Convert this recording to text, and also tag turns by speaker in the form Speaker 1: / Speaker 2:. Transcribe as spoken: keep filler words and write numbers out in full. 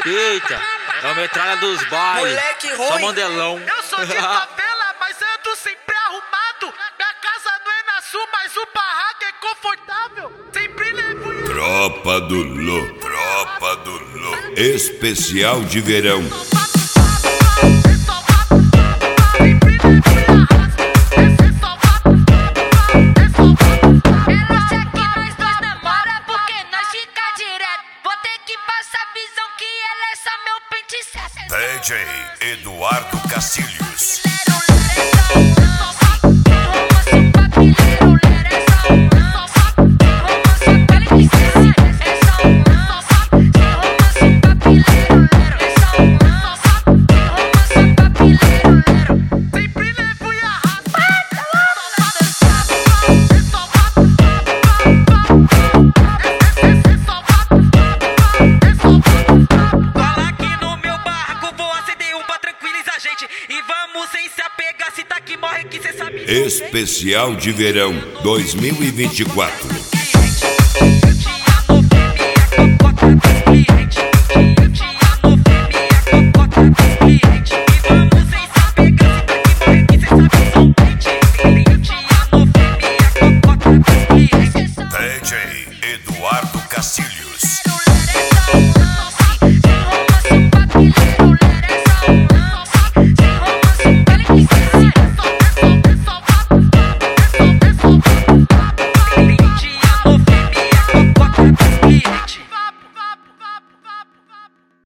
Speaker 1: Eita, é o metralha dos bailes.
Speaker 2: Moleque ruim.
Speaker 1: Só mandelão.
Speaker 3: Eu sou de favela, mas ando sempre arrumado. Minha casa não é na sul, mas o barraco é confortável. Sempre levo...
Speaker 4: Tropa do Lô, Tropa do Lô, especial de verão. D J Eduardo Cacilhos.
Speaker 2: E vamos sem se apegar, se tá que morre que cê sabe.
Speaker 4: Especial de verão dois mil e vinte e quatro.